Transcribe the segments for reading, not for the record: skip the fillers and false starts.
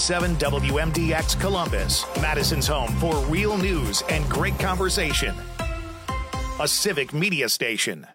98.7 WMDX Columbus, Madison's home for real news and great conversation. A civic media station.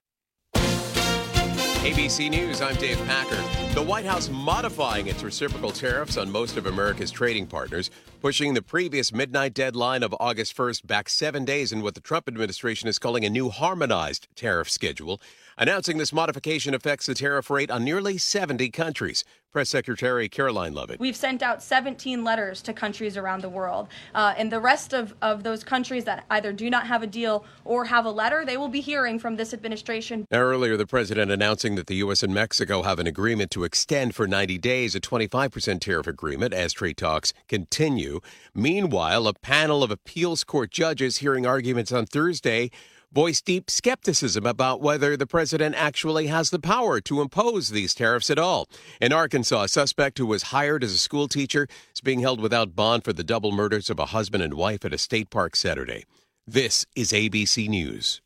ABC News, I'm Dave Packer. The White House modifying its reciprocal tariffs on most of America's trading partners, pushing the previous midnight deadline of August 1st back 7 days in what the Trump administration is calling a new harmonized tariff schedule. Announcing this modification affects the tariff rate on nearly 70 countries. Press Secretary Caroline Lovett. We've sent out 17 letters to countries around the world. And the rest of those countries that either do not have a deal or have a letter, they will be hearing from this administration. Now, earlier, the president announcing that the U.S. and Mexico have an agreement to extend for 90 days a 25% tariff agreement as trade talks continue. Meanwhile, a panel of appeals court judges hearing arguments on Thursday voiced deep skepticism about whether the president actually has the power to impose these tariffs at all. In Arkansas, a suspect who was hired as a school teacher is being held without bond for the double murders of a husband and wife at a state park Saturday. This is ABC News.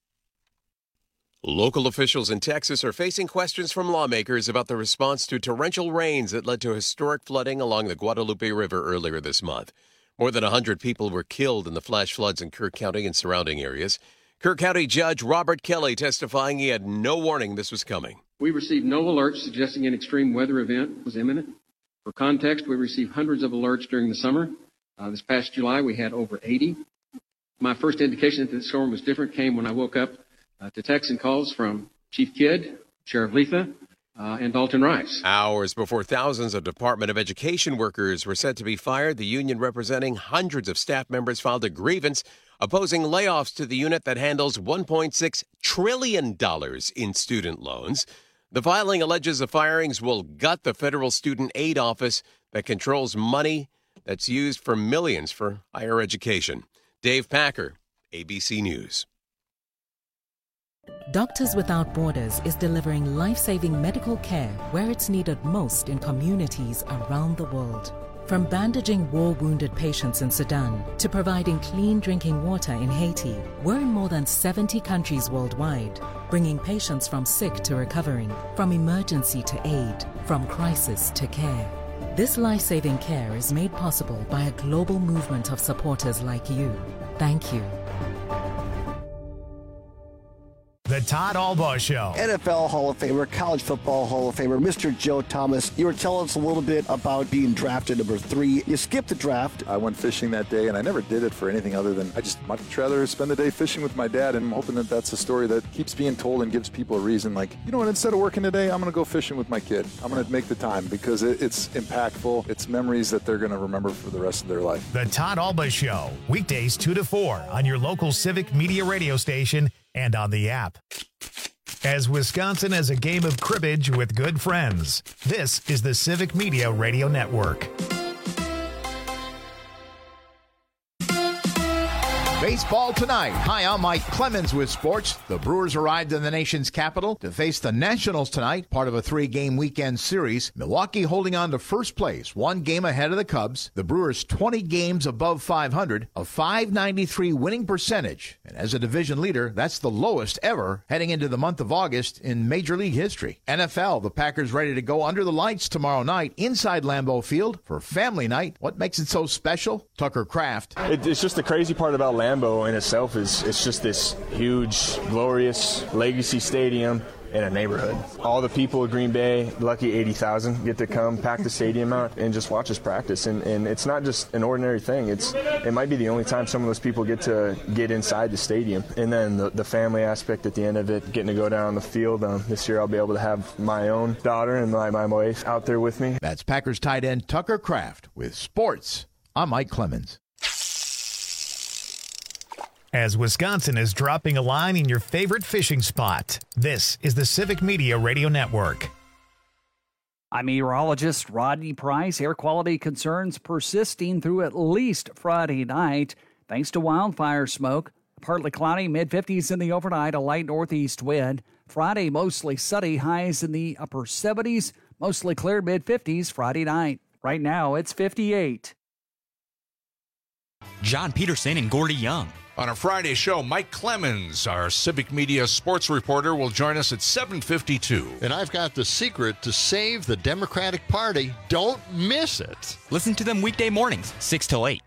Local officials in Texas are facing questions from lawmakers about the response to torrential rains that led to historic flooding along the Guadalupe River earlier this month. More than 100 people were killed in the flash floods in Kirk County and surrounding areas. Kirk County Judge Robert Kelly testifying he had no warning this was coming. We received no alerts suggesting an extreme weather event was imminent. For context, we received hundreds of alerts during the summer. This past July, we had over 80. My first indication that the storm was different came when I woke up to texts and calls from Chief Kidd, Sheriff Letha, and Dalton Rice. Hours before thousands of Department of Education workers were set to be fired, the union representing hundreds of staff members filed a grievance opposing layoffs to the unit that handles $1.6 trillion in student loans. The filing alleges the firings will gut the federal student aid office that controls money that's used for millions for higher education. Dave Packer, ABC News. Doctors Without Borders is delivering life-saving medical care where it's needed most in communities around the world. From bandaging war-wounded patients in Sudan to providing clean drinking water in Haiti, we're in more than 70 countries worldwide, bringing patients from sick to recovering, from emergency to aid, from crisis to care. This life-saving care is made possible by a global movement of supporters like you. Thank you. The Todd Albaugh Show. NFL Hall of Famer, college football Hall of Famer, Mr. Joe Thomas. You were telling us a little bit about being drafted number 3. You skipped the draft. I went fishing that day, and I never did it for anything other than I just much rather spend the day fishing with my dad, and I'm hoping that that's a story that keeps being told and gives people a reason. Like, you know what, instead of working today, I'm going to go fishing with my kid. I'm going to make the time because it's impactful. It's memories that they're going to remember for the rest of their life. The Todd Albaugh Show, weekdays 2 to 4 on your local Civic Media radio station and on the app. As Wisconsin has a game of cribbage with good friends, this is the Civic Media Radio Network. Baseball tonight. Hi, I'm Mike Clemens with sports. The Brewers arrived in the nation's capital to face the Nationals tonight, part of a 3-game weekend series. Milwaukee holding on to first place, 1 game ahead of the Cubs. The Brewers 20 games above 500, a .593 winning percentage. And as a division leader, that's the lowest ever heading into the month of August in Major League history. NFL, the Packers ready to go under the lights tomorrow night inside Lambeau Field for family night. What makes it so special? Tucker Kraft. It's just the crazy part about Lambeau in itself is it's just this huge, glorious legacy stadium in a neighborhood. All the people of Green Bay, lucky 80,000, get to come, pack the stadium out, and just watch us practice. And it's not just an ordinary thing. It might be the only time some of those people get to get inside the stadium. And then the family aspect at the end of it, getting to go down on the field. This year I'll be able to have my own daughter and my wife out there with me. That's Packers tight end Tucker Kraft with sports. I'm Mike Clemens. As Wisconsin is dropping a line in your favorite fishing spot, this is the Civic Media Radio Network. I'm meteorologist Rodney Price. Air quality concerns persisting through at least Friday night thanks to wildfire smoke. Partly cloudy, mid-50s in the overnight, a light northeast wind. Friday, mostly sunny, highs in the upper 70s, mostly clear mid-50s Friday night. Right now, it's 58. John Peterson and Gordy Young. On a Friday show, Mike Clemens, our civic media sports reporter, will join us at 7:52. And I've got the secret to save the Democratic Party. Don't miss it. Listen to them weekday mornings, 6 till 8.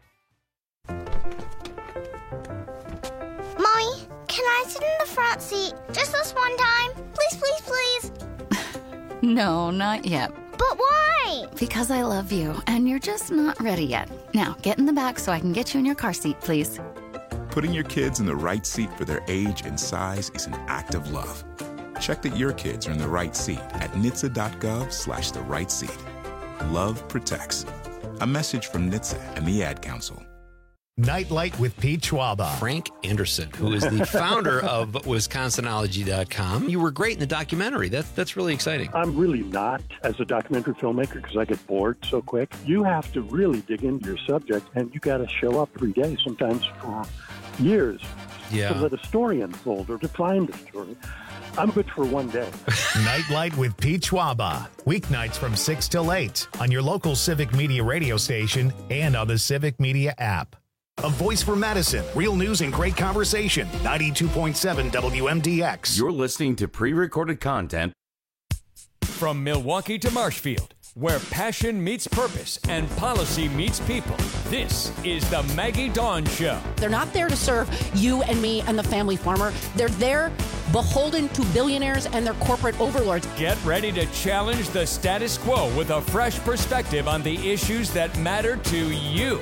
Mommy, can I sit in the front seat just this one time? Please, please, please. No, not yet. But why? Because I love you, and you're just not ready yet. Now, get in the back so I can get you in your car seat, please. Putting your kids in the right seat for their age and size is an act of love. Check that your kids are in the right seat at NHTSA.gov/the right seat. Love protects. A message from NHTSA and the Ad Council. Nightlight with Pete Schwaba. Frank Anderson, who is the founder of Wisconsinology.com. You were great in the documentary. That's really exciting. I'm really not as a documentary filmmaker because I get bored so quick. You have to really dig into your subject, and you got to show up every day, sometimes for years, to let a story unfold or to find a story. I'm good for one day. Nightlight with Pete Schwaba. Weeknights from 6 till 8 on your local Civic Media radio station and on the Civic Media app. A voice for Madison. Real news and great conversation. 92.7 WMDX. You're listening to pre-recorded content. From Milwaukee to Marshfield, where passion meets purpose and policy meets people. This is the Maggie Dawn Show. They're not there to serve you and me and the family farmer. They're there beholden to billionaires and their corporate overlords. Get ready to challenge the status quo with a fresh perspective on the issues that matter to you.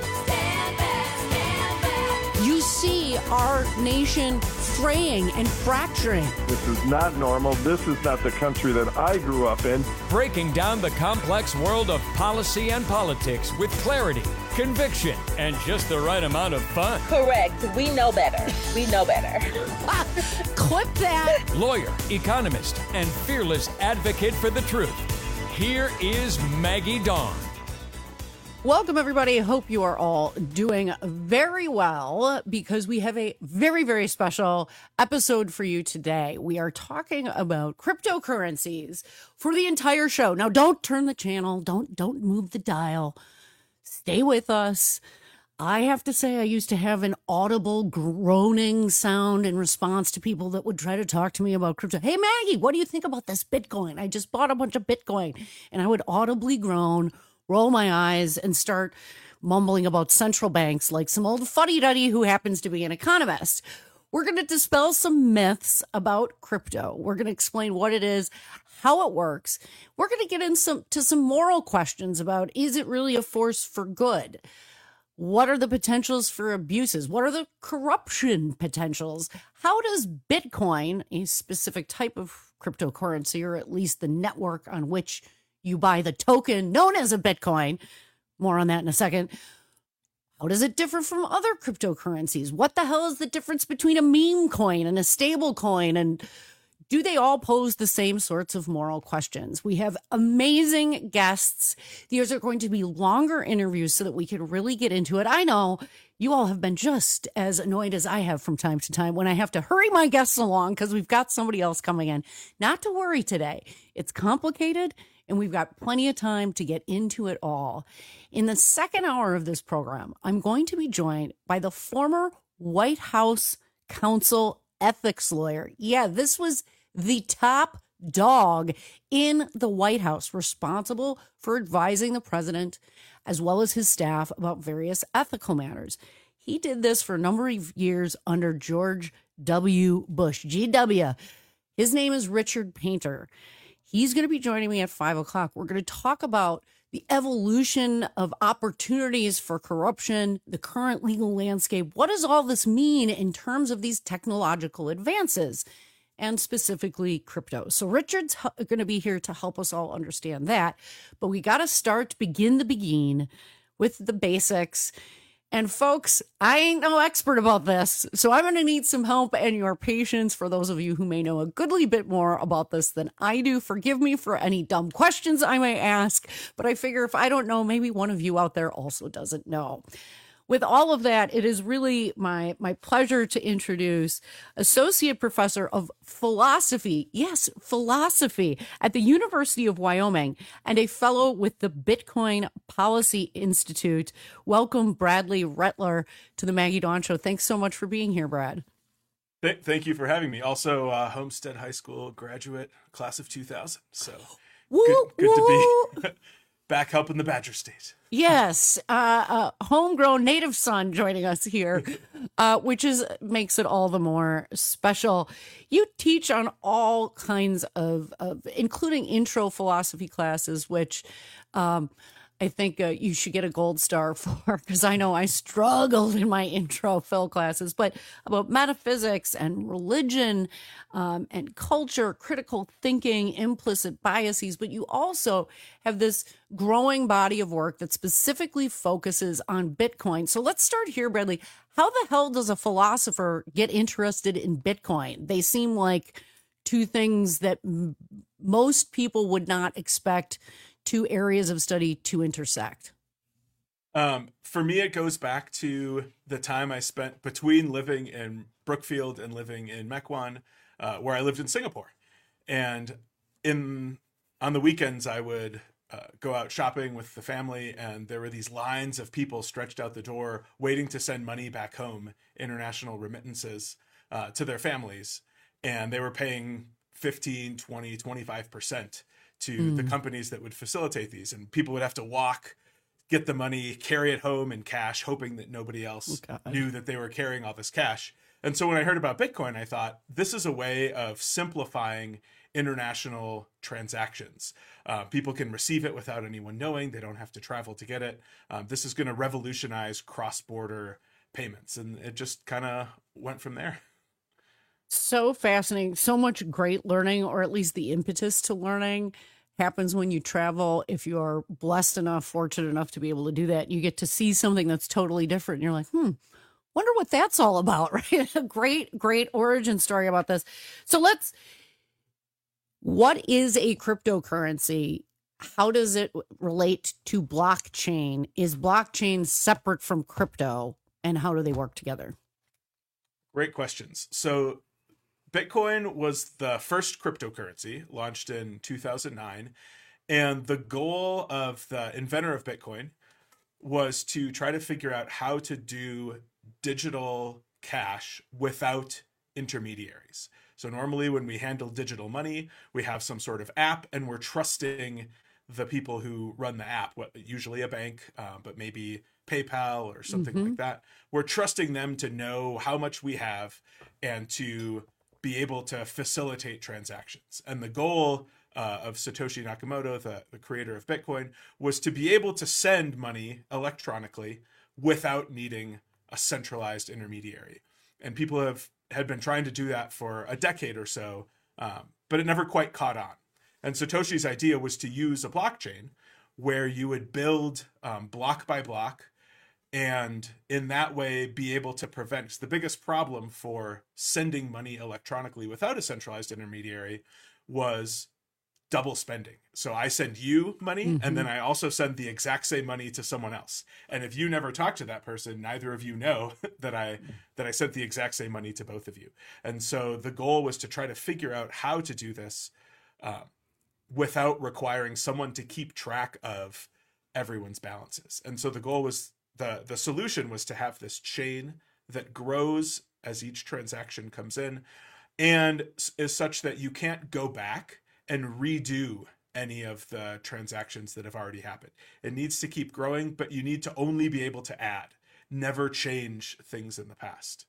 You see our nation fraying and fracturing. This is not normal. This is not the country that I grew up in. Breaking down the complex world of policy and politics with clarity, conviction, and just the right amount of fun. Correct. We know better. We know better. Clip that. Lawyer, economist, and fearless advocate for the truth. Here is Maggie Dawn. Welcome, everybody. I hope you are all doing very well because we have a very, very special episode for you today. We are talking about cryptocurrencies for the entire show. Now, don't turn the channel. Don't move the dial. Stay with us. I have to say I used to have an audible groaning sound in response to people that would try to talk to me about crypto. Hey, Maggie, what do you think about this Bitcoin? I just bought a bunch of Bitcoin. And I would audibly groan, roll my eyes, and start mumbling about central banks like some old fuddy-duddy who happens to be an economist. We're going to dispel some myths about crypto. We're going to explain what it is, how it works. We're going to get into some moral questions about, is it really a force for good? What are the potentials for abuses? What are the corruption potentials? How does Bitcoin, a specific type of cryptocurrency, or at least the network on which you buy the token known as a Bitcoin, more on that in a second, how does it differ from other cryptocurrencies? What the hell is the difference between a meme coin and a stable coin? And do they all pose the same sorts of moral questions? We have amazing guests. These are going to be longer interviews so that we can really get into it. I know you all have been just as annoyed as I have from time to time when I have to hurry my guests along because we've got somebody else coming in. Not to worry today. It's complicated, and we've got plenty of time to get into it all. In the second hour of this program, I'm going to be joined by the former White House counsel ethics lawyer. Yeah, this was the top dog in the White House, responsible for advising the president as well as his staff about various ethical matters. He did this for a number of years under George W. Bush, GW. His name is Richard Painter. He's going to be joining me at 5 o'clock. We're going to talk about the evolution of opportunities for corruption, the current legal landscape. What does all this mean in terms of these technological advances, and specifically crypto? So Richard's going to be here to help us all understand that. But we got to begin the beginning with the basics. And folks, I ain't no expert about this, so I'm going to need some help and your patience for those of you who may know a goodly bit more about this than I do. Forgive me for any dumb questions I may ask, but I figure if I don't know, maybe one of you out there also doesn't know. with all of that, it is really my pleasure to introduce Associate Professor of Philosophy, yes, philosophy, at the University of Wyoming, and a fellow with the Bitcoin Policy Institute. Welcome, Bradley Rettler, to the Maggie Dawn Show. Thanks so much for being here, Brad. Thank you for having me. Also, Homestead High School graduate, class of 2000. So good to be back helping the Badger State. Yes, homegrown native son joining us here, which makes it all the more special. You teach on all kinds of including intro philosophy classes, which I think you should get a gold star for, because I know I struggled in my intro phil classes, but about metaphysics and religion and culture, critical thinking, implicit biases. But you also have this growing body of work that specifically focuses on Bitcoin. So let's start here, Bradley. How the hell does a philosopher get interested in Bitcoin? They seem like two things that most people would not expect two areas of study to intersect. For me, it goes back to the time I spent between living in Brookfield and living in Mequon, where I lived in Singapore. And on the weekends, I would go out shopping with the family, and there were these lines of people stretched out the door waiting to send money back home, international remittances, to their families. And they were paying 15, 20, 25% to the companies that would facilitate these. And people would have to walk, get the money, carry it home in cash, hoping that nobody else knew that they were carrying all this cash. And so when I heard about Bitcoin, I thought, this is a way of simplifying international transactions. People can receive it without anyone knowing. They don't have to travel to get it. This is going to revolutionize cross-border payments. And it just kind of went from there. So fascinating. So much great learning, or at least the impetus to learning, happens when you travel. If you're blessed enough, fortunate enough to be able to do that, you get to see something that's totally different. And you're like, wonder what that's all about, right? A great origin story about this. So what is a cryptocurrency? How does it relate to blockchain? Is blockchain separate from crypto, and how do they work together? Great questions. So Bitcoin was the first cryptocurrency launched in 2009. And the goal of the inventor of Bitcoin was to try to figure out how to do digital cash without intermediaries. So normally when we handle digital money, we have some sort of app, and we're trusting the people who run the app, usually a bank, but maybe PayPal or something like that. We're trusting them to know how much we have and to be able to facilitate transactions. And the goal of Satoshi Nakamoto, the creator of Bitcoin, was to be able to send money electronically without needing a centralized intermediary. And people had been trying to do that for a decade or so, but it never quite caught on. And Satoshi's idea was to use a blockchain where you would build block by block, and in that way be able to prevent. 'Cause the biggest problem for sending money electronically without a centralized intermediary was double spending. So I send you money, and then I also send the exact same money to someone else. And if you never talk to that person, neither of you know that I sent the exact same money to both of you. And so the goal was to try to figure out how to do this without requiring someone to keep track of everyone's balances. And so the goal was, the solution was to have this chain that grows as each transaction comes in, and is such that you can't go back and redo any of the transactions that have already happened. It needs to keep growing, but you need to only be able to add, never change things in the past.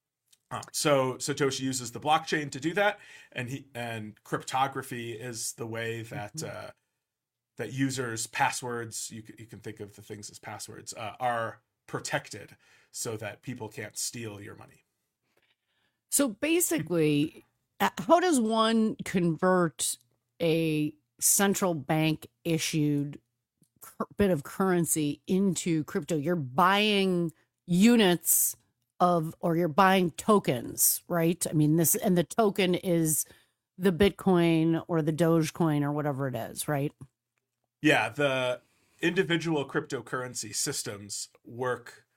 So Satoshi uses the blockchain to do that, and cryptography is the way that that users' passwords, you can think of the things as passwords, are protected so that people can't steal your money. So basically, how does one convert a central bank issued bit of currency into crypto? You're buying units or you're buying tokens, right? I mean, and the token is the Bitcoin or the Dogecoin or whatever it is, right? Yeah, the individual cryptocurrency systems work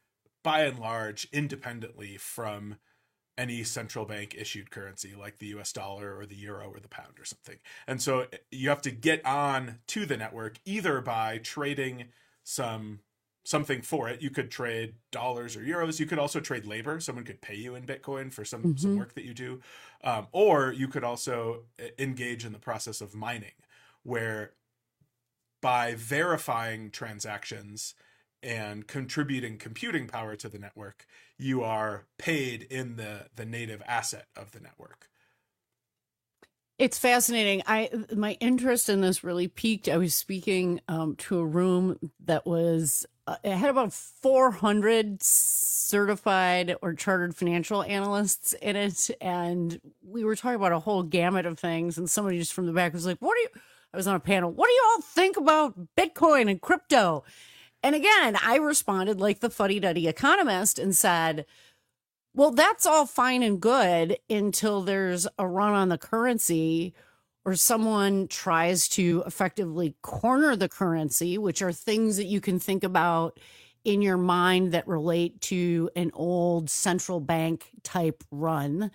by and large independently from any central bank issued currency like the US dollar or the euro or the pound or something. And so you have to get on to the network either by trading something for it. You could trade dollars or euros. You could also trade labor. Someone could pay you in Bitcoin for some work that you do. Or you could also engage in the process of mining, where by verifying transactions and contributing computing power to the network, you are paid in the native asset of the network. It's fascinating. My interest in this really peaked. I was speaking to a room that was it had about 400 certified or chartered financial analysts in it, and we were talking about a whole gamut of things. And somebody just from the back was like, I was on a panel. What do you all think about Bitcoin and crypto? And again, I responded like the fuddy-duddy economist and said, well, that's all fine and good until there's a run on the currency or someone tries to effectively corner the currency, which are things that you can think about in your mind that relate to an old central bank type run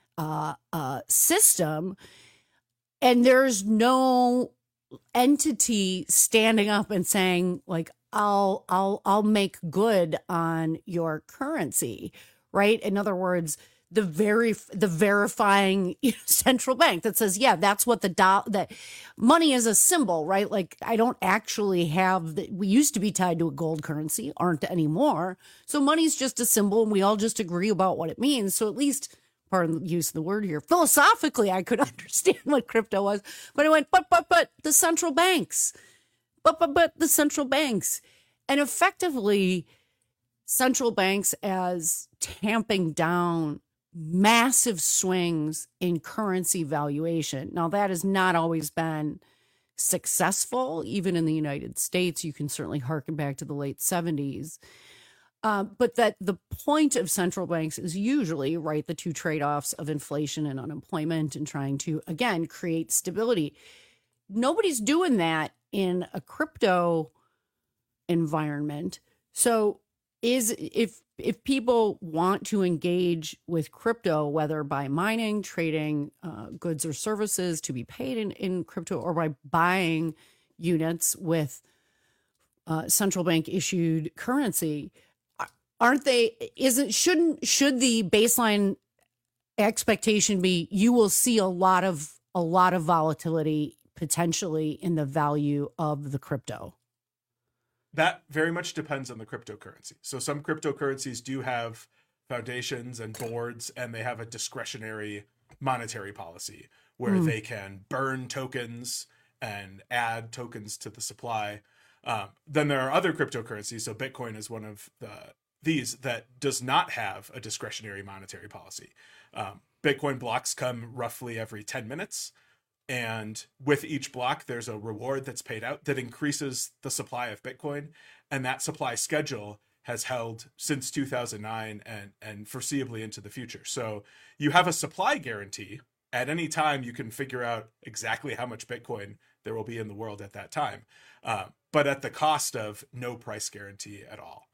system. And there's no entity standing up and saying, like, I'll make good on your currency, right? In other words, the verifying central bank that says, yeah, that's what that money is a symbol, right? Like, I don't actually have we used to be tied to a gold currency, aren't anymore. So money's just a symbol and we all just agree about what it means. So at least, pardon the use of the word here, philosophically, I could understand what crypto was, but I went, but the central banks, but the central banks, and effectively central banks as tamping down massive swings in currency valuation. Now, that has not always been successful, even in the United States. You can certainly harken back to the late 70s. But that the point of central banks is usually, right, the two trade-offs of inflation and unemployment and trying to, again, create stability. Nobody's doing that in a crypto environment. So if people want to engage with crypto, whether by mining, trading goods or services to be paid in crypto, or by buying units with central bank issued currency, should the baseline expectation be you will see a lot of volatility potentially in the value of the crypto? That very much depends on the cryptocurrency. So some cryptocurrencies do have foundations and boards, and they have a discretionary monetary policy where they can burn tokens and add tokens to the supply. Then there are other cryptocurrencies. So Bitcoin is one of these that does not have a discretionary monetary policy. Bitcoin blocks come roughly every 10 minutes. And with each block, there's a reward that's paid out that increases the supply of Bitcoin. And that supply schedule has held since 2009 and foreseeably into the future. So you have a supply guarantee. At any time, you can figure out exactly how much Bitcoin there will be in the world at that time, but at the cost of no price guarantee at all.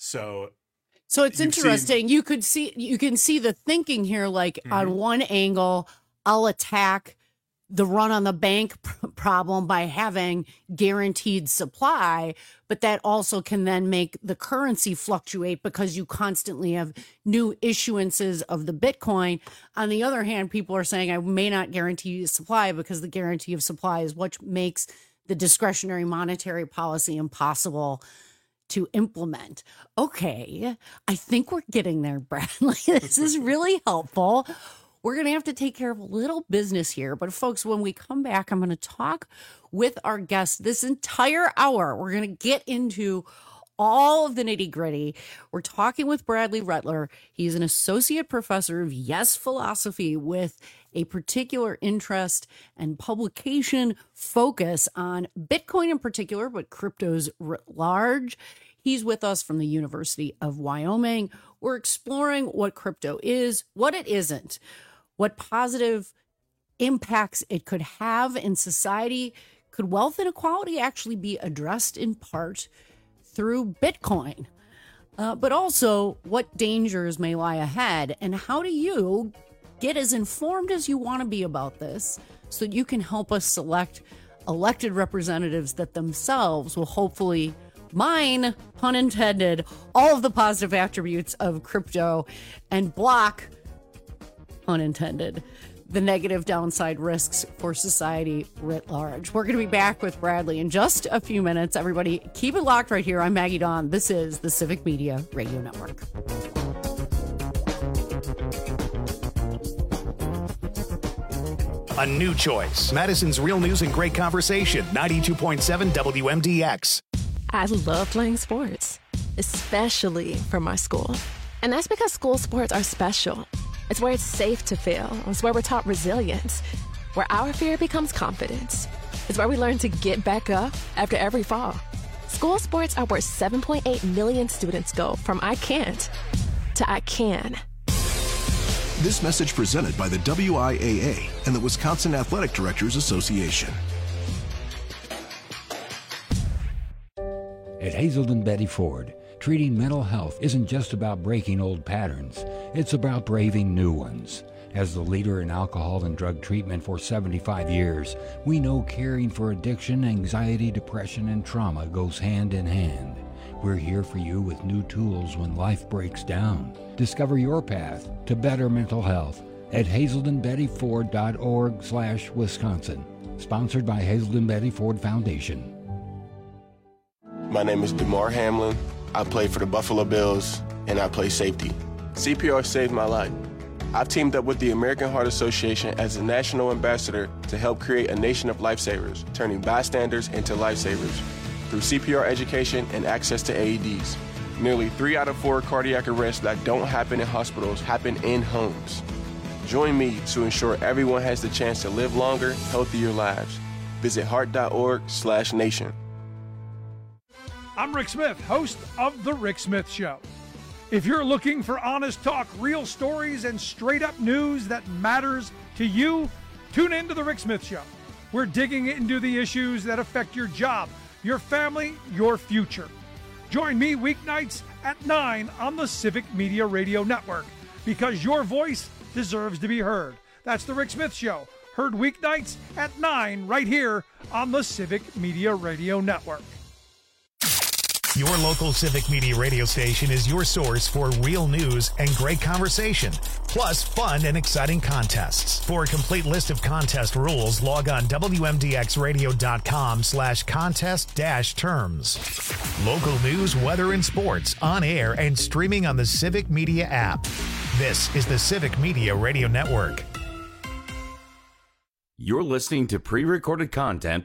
So it's interesting. You can see the thinking here, like on one angle, I'll attack the run on the bank problem by having guaranteed supply, but that also can then make the currency fluctuate because you constantly have new issuances of the Bitcoin. On the other hand, people are saying I may not guarantee supply because the guarantee of supply is what makes the discretionary monetary policy impossible to implement. Okay, I think we're getting there, Bradley. This is really helpful. We're going to have to take care of a little business here. But folks, when we come back, I'm going to talk with our guests this entire hour. We're going to get into all of the nitty gritty. We're talking with Bradley Rettler. He's an associate professor of philosophy with a particular interest and publication focus on Bitcoin in particular, but cryptos writ large. He's with us from the University of Wyoming. We're exploring what crypto is, what it isn't, what positive impacts it could have in society. Could wealth inequality actually be addressed in part through Bitcoin? but also what dangers may lie ahead, and how do you get as informed as you want to be about this so that you can help us select elected representatives that themselves will hopefully mine, pun intended, all of the positive attributes of crypto and block, pun intended, the negative downside risks for society writ large. We're going to be back with Bradley in just a few minutes. Everybody, keep it locked right here. I'm Maggie Dawn. This is the Civic Media Radio Network. A new choice. Madison's Real News and Great Conversation. 92.7 WMDX. I love playing sports, especially for my school. And that's because school sports are special. It's where it's safe to fail. It's where we're taught resilience, where our fear becomes confidence. It's where we learn to get back up after every fall. School sports are where 7.8 million students go from I can't to I can. This message presented by the WIAA and the Wisconsin Athletic Directors Association. At Hazelden Betty Ford, treating mental health isn't just about breaking old patterns. It's about braving new ones. As the leader in alcohol and drug treatment for 75 years, we know caring for addiction, anxiety, depression, and trauma goes hand in hand. We're here for you with new tools when life breaks down. Discover your path to better mental health at hazeldenbettyford.org/Wisconsin. Sponsored by Hazelden Betty Ford Foundation. My name is DeMar Hamlin. I play for the Buffalo Bills, and I play safety. CPR saved my life. I've teamed up with the American Heart Association as a national ambassador to help create a nation of lifesavers, turning bystanders into lifesavers. Through CPR education and access to AEDs, nearly 3 out of 4 cardiac arrests that don't happen in hospitals happen in homes. Join me to ensure everyone has the chance to live longer, healthier lives. Visit heart.org/nation. I'm Rick Smith, host of The Rick Smith Show. If you're looking for honest talk, real stories, and straight-up news that matters to you, tune in to The Rick Smith Show. We're digging into the issues that affect your job, your family, your future. Join me weeknights at 9 on the Civic Media Radio Network, because your voice deserves to be heard. That's The Rick Smith Show, heard weeknights at 9 right here on the Civic Media Radio Network. Your local Civic Media radio station is your source for real news and great conversation, plus fun and exciting contests. For a complete list of contest rules, log on WMDXradio.com/contest-terms. Local news, weather, and sports on air and streaming on the Civic Media app. This is the Civic Media Radio Network. You're listening to pre-recorded content.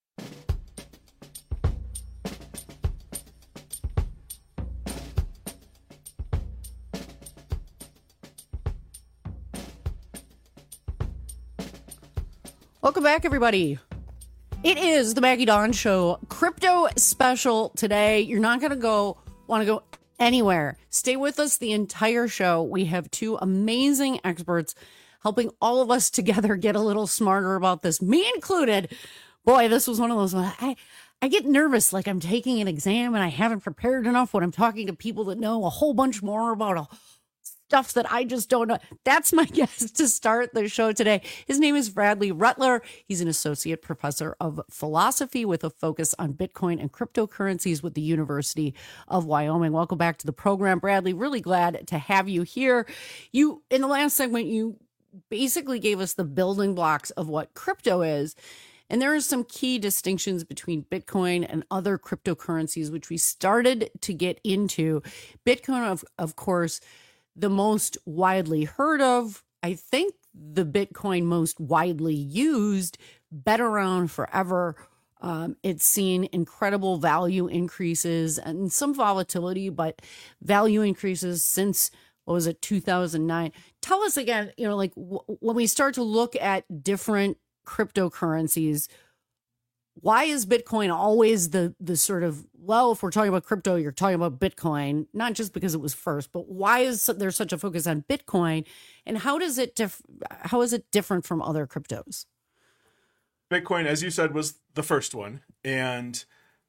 Welcome back, everybody. It is the Maggie Dawn Show crypto special today. You're not going to want to go anywhere. Stay with us the entire show. We have 2 amazing experts helping all of us together get a little smarter about this, me included. Boy, this was one of those, I get nervous like I'm taking an exam and I haven't prepared enough when I'm talking to people that know a whole bunch more about stuff that I just don't know. That's my guest to start the show today. His name is Bradley Rutler. He's an associate professor of philosophy with a focus on Bitcoin and cryptocurrencies with the University of Wyoming. Welcome back to the program, Bradley. Really glad to have you here. You, in the last segment, you basically gave us the building blocks of what crypto is. And there are some key distinctions between Bitcoin and other cryptocurrencies, which we started to get into. Bitcoin, of course, the most widely heard of, I think the Bitcoin most widely used, been around forever. It's seen incredible value increases and some volatility, but value increases since, 2009? Tell us again, when we start to look at different cryptocurrencies, why is Bitcoin always the sort of, if we're talking about crypto, you're talking about Bitcoin, not just because it was first, but why is there such a focus on Bitcoin, and how is it different from other cryptos? Bitcoin, as you said, was the first one, and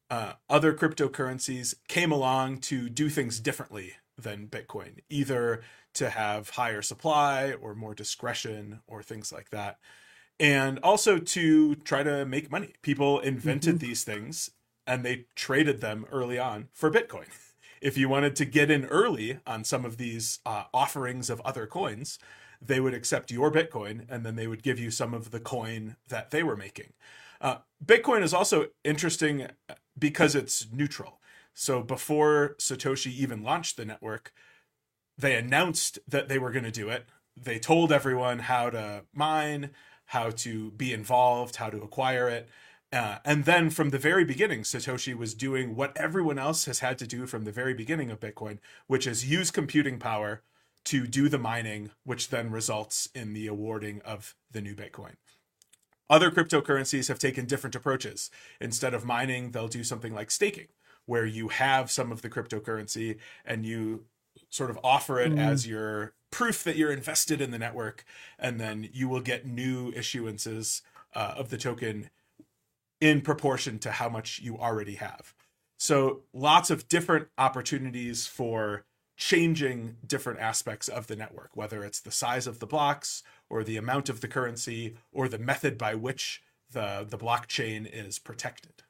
other cryptocurrencies came along to do things differently than Bitcoin, either to have higher supply or more discretion or things like that. And also to try to make money. People invented these things and they traded them early on for Bitcoin. If you wanted to get in early on some of these offerings of other coins, they would accept your Bitcoin and then they would give you some of the coin that they were making. Bitcoin is also interesting because it's neutral. So before Satoshi even launched the network, they announced that they were going to do it. They told everyone how to mine, how to be involved, how to acquire it. And then from the very beginning, Satoshi was doing what everyone else has had to do from the very beginning of Bitcoin, which is use computing power to do the mining, which then results in the awarding of the new Bitcoin. Other cryptocurrencies have taken different approaches. Instead of mining, they'll do something like staking, where you have some of the cryptocurrency and you sort of offer it as your proof that you're invested in the network, and then you will get new issuances of the token in proportion to how much you already have. So lots of different opportunities for changing different aspects of the network, whether it's the size of the blocks or the amount of the currency or the method by which the blockchain is protected.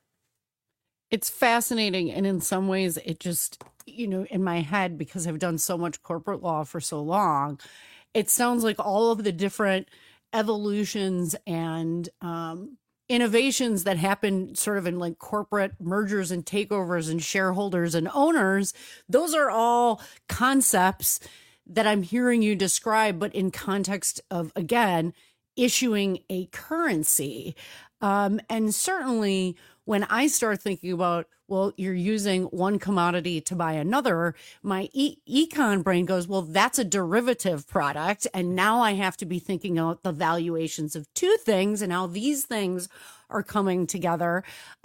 It's fascinating. And in some ways, it just, in my head, because I've done so much corporate law for so long, it sounds like all of the different evolutions and innovations that happen sort of in like corporate mergers and takeovers and shareholders and owners, those are all concepts that I'm hearing you describe, but in context of, again, issuing a currency. And certainly when I start thinking about, well, you're using one commodity to buy another, my econ brain goes, well, that's a derivative product. And now I have to be thinking about the valuations of two things and how these things are coming together.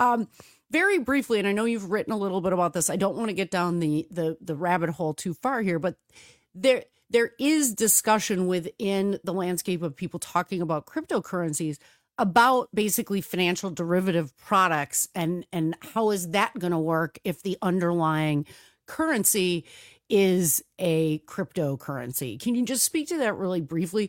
Very briefly, and I know you've written a little bit about this, I don't want to get down the rabbit hole too far here, but there is discussion within the landscape of people talking about cryptocurrencies about basically financial derivative products and how is that going to work if the underlying currency is a cryptocurrency. Can you just speak to that really briefly?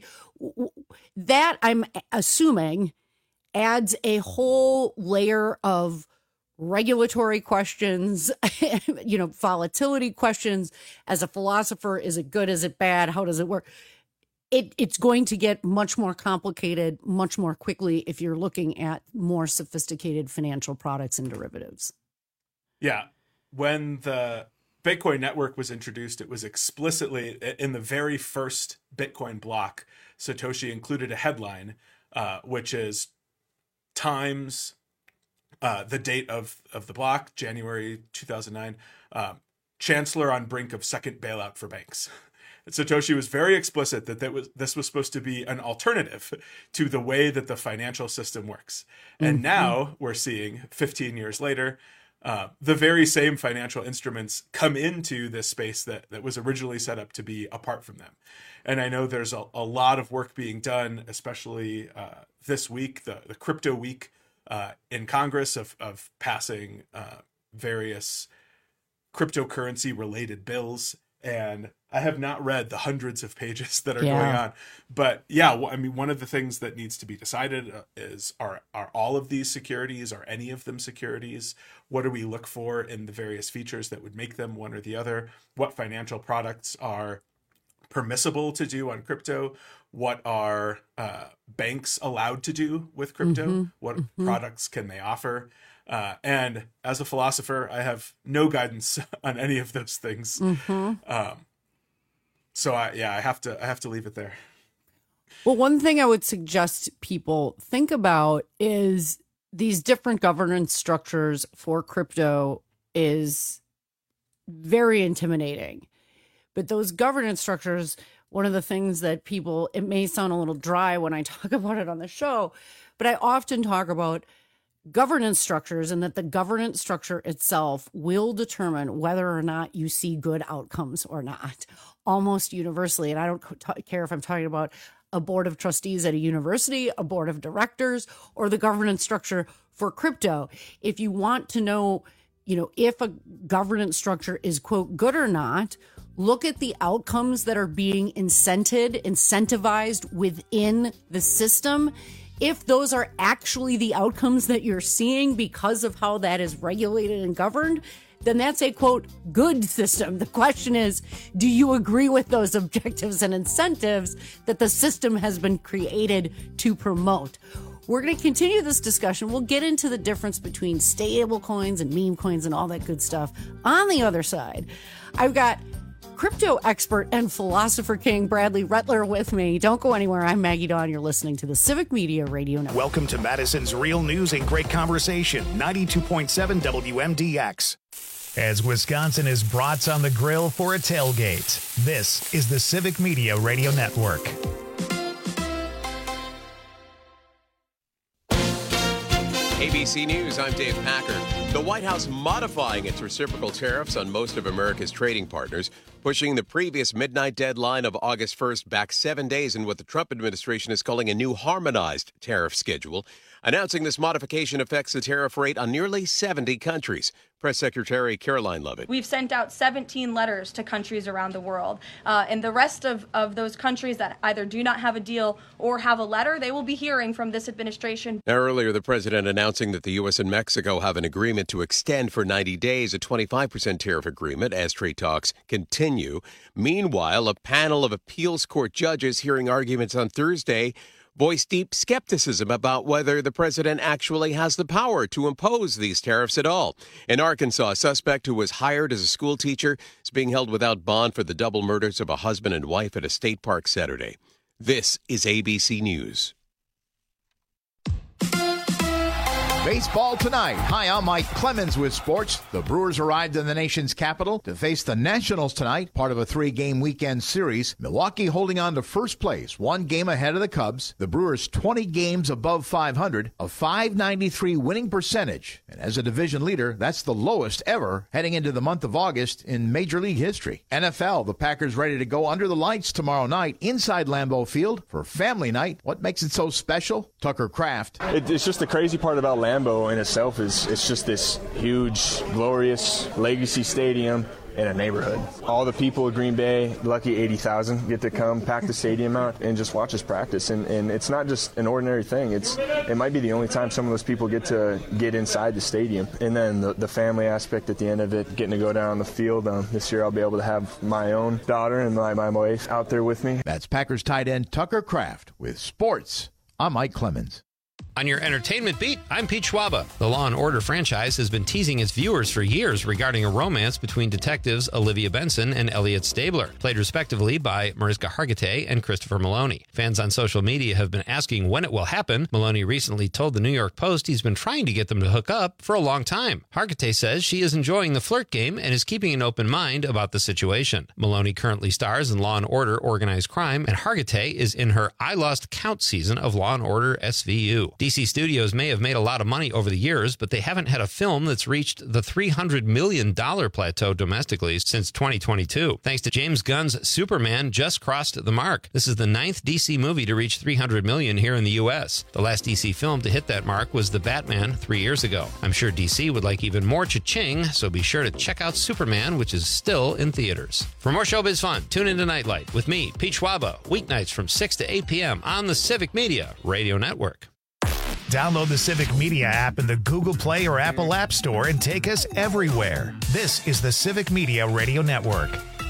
That, I'm assuming, adds a whole layer of regulatory questions, volatility questions. As a philosopher, is it good? Is it bad? How does it work? It's going to get much more complicated much more quickly if you're looking at more sophisticated financial products and derivatives. Yeah. When the Bitcoin network was introduced, it was explicitly in the very first Bitcoin block, Satoshi included a headline, which is times the date of the block, January 2009, Chancellor on brink of second bailout for banks. Satoshi was very explicit that this was supposed to be an alternative to the way that the financial system works. And now we're seeing, 15 years later, the very same financial instruments come into this space that was originally set up to be apart from them. And I know there's a lot of work being done, especially this week, the crypto week in Congress of passing various cryptocurrency related bills. And I have not read the hundreds of pages that are going on. But yeah, I mean, one of the things that needs to be decided is, are all of these securities, are any of them securities? What do we look for in the various features that would make them one or the other? What financial products are permissible to do on crypto? What are banks allowed to do with crypto? What products can they offer? And as a philosopher, I have no guidance on any of those things. So I have to leave it there. Well, one thing I would suggest people think about is these different governance structures for crypto is very intimidating. But those governance structures, one of the things that people, it may sound a little dry when I talk about it on the show, but I often talk about governance structures and that the governance structure itself will determine whether or not you see good outcomes or not, almost universally. And I don't care if I'm talking about a board of trustees at a university, a board of directors, or the governance structure for crypto. If you want to know, if a governance structure is, quote, good or not, look at the outcomes that are being incentivized within the system. If those are actually the outcomes that you're seeing because of how that is regulated and governed, then that's a, quote, good system. The question is, do you agree with those objectives and incentives that the system has been created to promote? We're going to continue this discussion. We'll get into the difference between stable coins and meme coins and all that good stuff on the other side. I've got crypto expert and philosopher king Bradley Rettler with me. Don't go anywhere. I'm Maggie Dawn. You're listening to the Civic Media Radio Network. Welcome to Madison's Real News and Great Conversation, 92.7 WMDX. As Wisconsin is brats on the grill for a tailgate, this is the Civic Media Radio Network. ABC News, I'm Dave Packer. The White House modifying its reciprocal tariffs on most of America's trading partners, pushing the previous midnight deadline of August 1st back 7 days in what the Trump administration is calling a new harmonized tariff schedule. Announcing this modification affects the tariff rate on nearly 70 countries. Press Secretary Caroline Lovett. We've sent out 17 letters to countries around the world. And the rest of those countries that either do not have a deal or have a letter, they will be hearing from this administration. Now, earlier, the president announcing that the U.S. and Mexico have an agreement to extend for 90 days a 25% tariff agreement as trade talks continue. Meanwhile, a panel of appeals court judges hearing arguments on Thursday voiced deep skepticism about whether the president actually has the power to impose these tariffs at all. In Arkansas, a suspect who was hired as a school teacher is being held without bond for the double murders of a husband and wife at a state park Saturday. This is ABC News. Baseball tonight. Hi, I'm Mike Clemens with sports. The Brewers arrived in the nation's capital to face the Nationals tonight, part of a 3-game weekend series. Milwaukee holding on to first place, 1 game ahead of the Cubs. The Brewers 20 games above 500, a .593 winning percentage. And as a division leader, that's the lowest ever heading into the month of August in Major League history. NFL, the Packers ready to go under the lights tomorrow night inside Lambeau Field for family night. What makes it so special? Tucker Kraft. It's just the crazy part about Lambeau in itself is it's just this huge, glorious legacy stadium in a neighborhood. All the people of Green Bay, lucky 80,000, get to come pack the stadium out and just watch us practice. And it's not just an ordinary thing. It might be the only time some of those people get to get inside the stadium. And then the family aspect at the end of it, getting to go down the field. This year I'll be able to have my own daughter and my wife out there with me. That's Packers tight end Tucker Kraft with sports. I'm Mike Clemens. On your entertainment beat, I'm Pete Schwaba. The Law & Order franchise has been teasing its viewers for years regarding a romance between detectives Olivia Benson and Elliot Stabler, played respectively by Mariska Hargitay and Christopher Maloney. Fans on social media have been asking when it will happen. Maloney recently told the New York Post he's been trying to get them to hook up for a long time. Hargitay says she is enjoying the flirt game and is keeping an open mind about the situation. Maloney currently stars in Law & Order Organized Crime, and Hargitay is in her I Lost Count season of Law & Order SVU. DC Studios may have made a lot of money over the years, but they haven't had a film that's reached the $300 million plateau domestically since 2022. Thanks to James Gunn's Superman just crossed the mark. This is the 9th DC movie to reach $300 million here in the U.S. The last DC film to hit that mark was The Batman 3 years ago. I'm sure DC would like even more cha-ching, so be sure to check out Superman, which is still in theaters. For more showbiz fun, tune into Nightlight with me, Pete Schwaba, weeknights from 6 to 8 p.m. on the Civic Media Radio Network. Download the Civic Media app in the Google Play or Apple App Store and take us everywhere. This is the Civic Media Radio Network.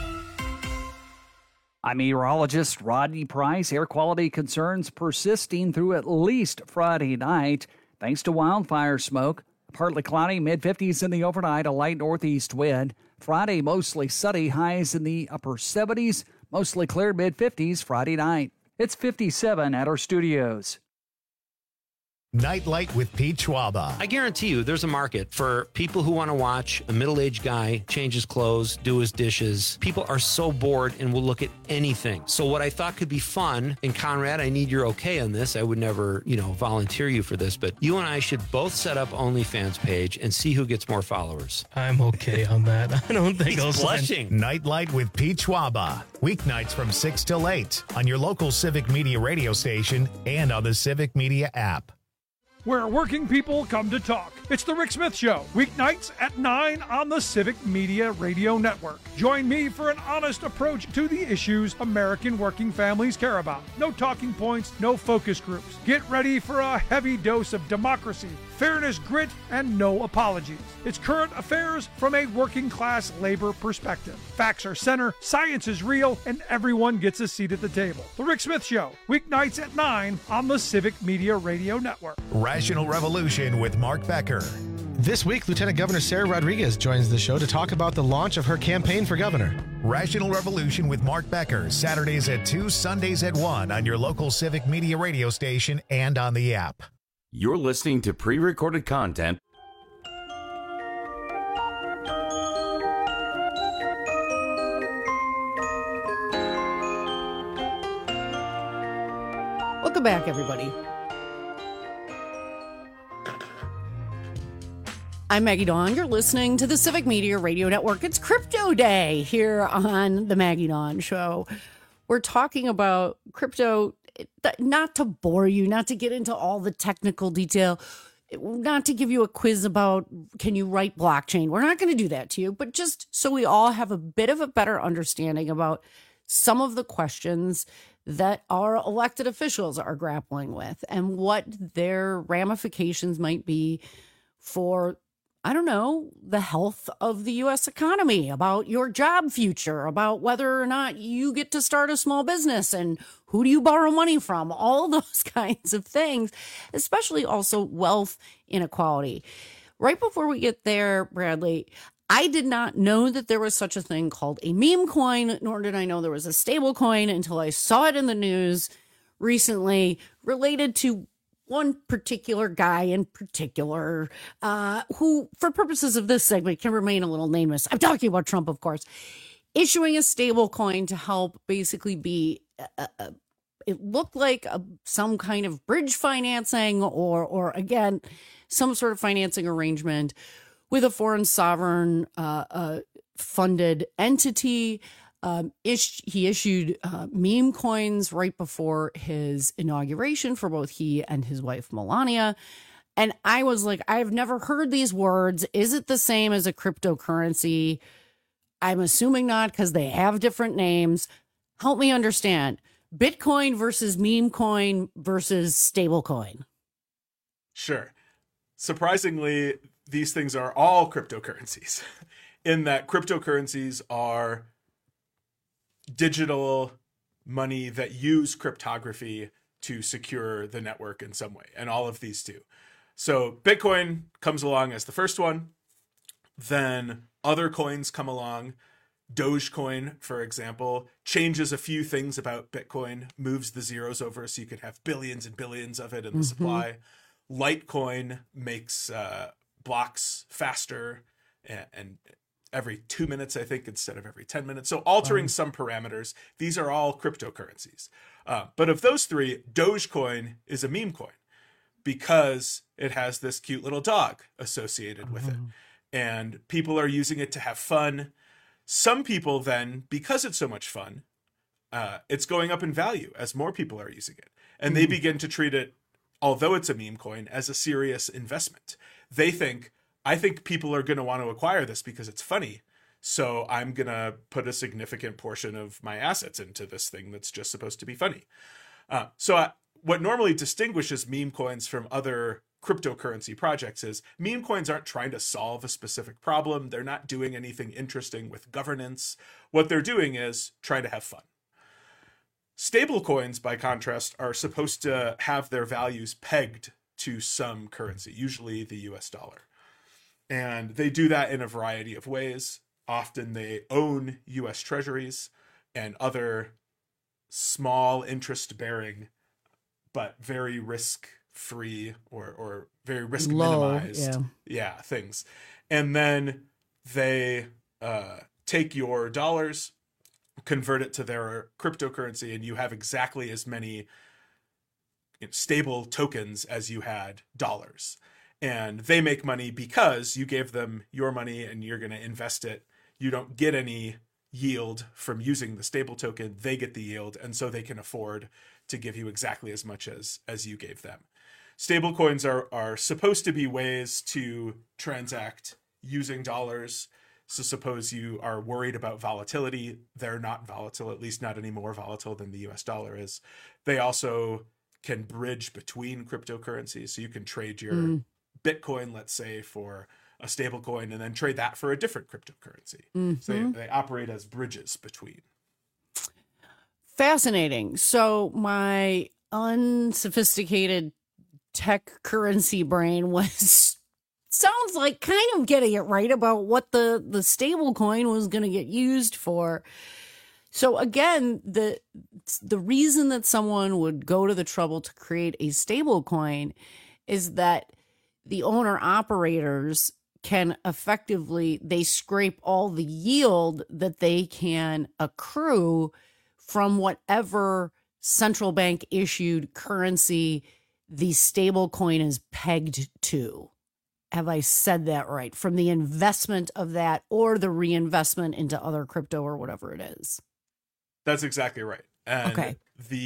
I'm meteorologist Rodney Price. Air quality concerns persisting through at least Friday night, thanks to wildfire smoke. Partly cloudy, mid-50s in the overnight, a light northeast wind. Friday, mostly sunny, highs in the upper 70s, mostly clear, mid-50s Friday night. It's 57 at our studios. Nightlight with Pete Schwaba. I guarantee you there's a market for people who want to watch a middle-aged guy change his clothes, do his dishes. People are so bored and will look at anything. So what I thought could be fun, and Conrad, I need your okay on this. I would never, volunteer you for this, but you and I should both set up OnlyFans page and see who gets more followers. I'm okay on that. I don't think I'll blushing. Nightlight with Pete Schwaba. Weeknights from 6 till 8 on your local Civic Media radio station and on the Civic Media app. Where working people come to talk. It's the Rick Smith Show, weeknights at 9 on the Civic Media Radio Network. Join me for an honest approach to the issues American working families care about. No talking points, no focus groups. Get ready for a heavy dose of democracy, fairness, grit, and no apologies. It's current affairs from a working class labor perspective. Facts are center, science is real, and everyone gets a seat at the table. The Rick Smith Show, weeknights at 9 on the Civic Media Radio Network. Rational Revolution with Mark Becker. This week, Lieutenant Governor Sarah Rodriguez joins the show to talk about the launch of her campaign for governor. Rational Revolution with Mark Becker, Saturdays at 2, Sundays at 1 on your local Civic Media radio station and on the app. You're listening to pre-recorded content. Welcome back, everybody. I'm Maggie Dawn. You're listening to the Civic Media Radio Network. It's Crypto Day here on the Maggie Dawn Show. We're talking about crypto, not to bore you, not to get into all the technical detail, not to give you a quiz about can you write blockchain. We're not going to do that to you, but just so we all have a bit of a better understanding about some of the questions that our elected officials are grappling with and what their ramifications might be for, I don't know, the health of the U.S. economy, about your job future, about whether or not you get to start a small business and who do you borrow money from, all those kinds of things, especially also wealth inequality. Right before we get there, Bradley, I did not know that there was such a thing called a meme coin, nor did I know there was a stable coin until I saw it in the news recently related to one particular guy in particular, who, for purposes of this segment, can remain a little nameless. I'm talking about Trump, of course, issuing a stable coin to help basically be, it looked like some kind of bridge financing or again, some sort of financing arrangement with a foreign sovereign funded entity. He issued meme coins right before his inauguration for both he and his wife, Melania. And I was like, I've never heard these words. Is it the same as a cryptocurrency? I'm assuming not because they have different names. Help me understand. Bitcoin versus meme coin versus stable coin. Sure. Surprisingly, these things are all cryptocurrencies in that cryptocurrencies are digital money that use cryptography to secure the network in some way, and all of these do. So Bitcoin comes along as the first one, then other coins come along. Dogecoin, for example, changes a few things about Bitcoin, moves the zeros over so you could have billions and billions of it in the supply. Litecoin makes blocks faster and every 2 minutes, I think, instead of every 10 minutes. So altering some parameters. These are all cryptocurrencies. But of those three, Dogecoin is a meme coin because it has this cute little dog associated with it. And people are using it to have fun. Some people then, because it's so much fun, it's going up in value as more people are using it. And they begin to treat it, although it's a meme coin, as a serious investment. They think, I think people are going to want to acquire this because it's funny. So I'm going to put a significant portion of my assets into this thing that's just supposed to be funny. What normally distinguishes meme coins from other cryptocurrency projects is meme coins aren't trying to solve a specific problem. They're not doing anything interesting with governance. What they're doing is trying to have fun. Stable coins, by contrast, are supposed to have their values pegged to some currency, usually the US dollar. And they do that in a variety of ways. Often they own US treasuries and other small interest-bearing but very risk free or very risk Low, minimized things. And then they take your dollars, convert it to their cryptocurrency, and you have exactly as many stable tokens as you had dollars. And they make money because you gave them your money and you're going to invest it. You don't get any yield from using the stable token. They get the yield, and so they can afford to give you exactly as much as you gave them. Stable coins are supposed to be ways to transact using dollars. So suppose you are worried about volatility. They're not volatile, at least not any more volatile than the US dollar is. They also can bridge between cryptocurrencies. So you can trade your Bitcoin, let's say, for a stable coin and then trade that for a different cryptocurrency. So they operate as bridges between. Fascinating. So my unsophisticated tech currency brain sounds like kind of getting it right about what the stable coin was going to get used for. So again, the reason that someone would go to the trouble to create a stable coin is that the owner operators can effectively, they scrape all the yield that they can accrue from whatever central bank issued currency the stable coin is pegged to. Have I said that right? From the investment of that or the reinvestment into other crypto or whatever it is. That's exactly right. And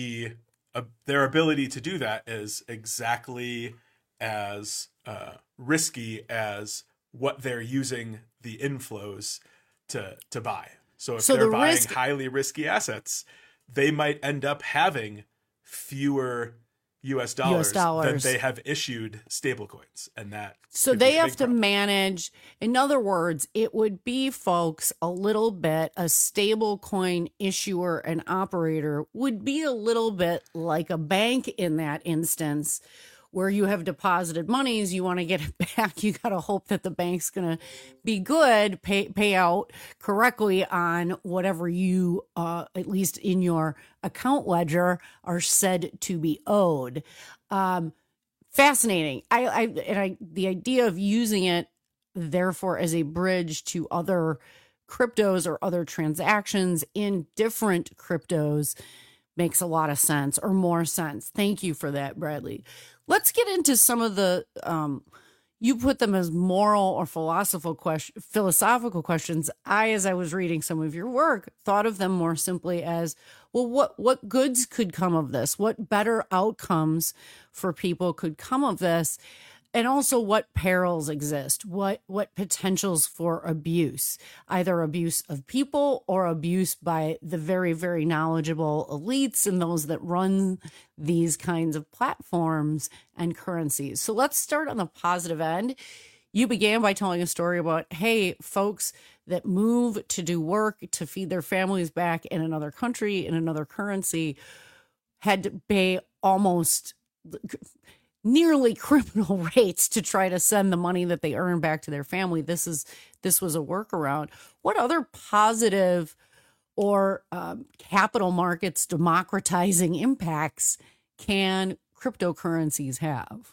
their ability to do that is exactly as risky as what they're using the inflows to buy. So if they're buying highly risky assets, they might end up having fewer US dollars than they have issued stablecoins, and that. So they have to manage. In other words, it would be, folks, a little bit, a stablecoin issuer and operator would be a little bit like a bank in that instance, where you have deposited monies, you want to get it back. You got to hope that the bank's going to be good, pay out correctly on whatever you, at least in your account ledger, are said to be owed. Fascinating. The idea of using it, therefore, as a bridge to other cryptos or other transactions in different cryptos makes a lot of sense, or more sense. Thank you for that, Bradley. Let's get into some of the, you put them as moral or philosophical questions. As I was reading some of your work, thought of them more simply as, well, what goods could come of this? What better outcomes for people could come of this? And also what perils exist? What potentials for abuse, either abuse of people or abuse by the very, very knowledgeable elites and those that run these kinds of platforms and currencies. So let's start on the positive end. You began by telling a story about, hey, folks that move to do work to feed their families back in another country, in another currency, had to pay almost nearly criminal rates to try to send the money that they earn back to their family. This was a workaround. What other positive or capital markets democratizing impacts can cryptocurrencies have?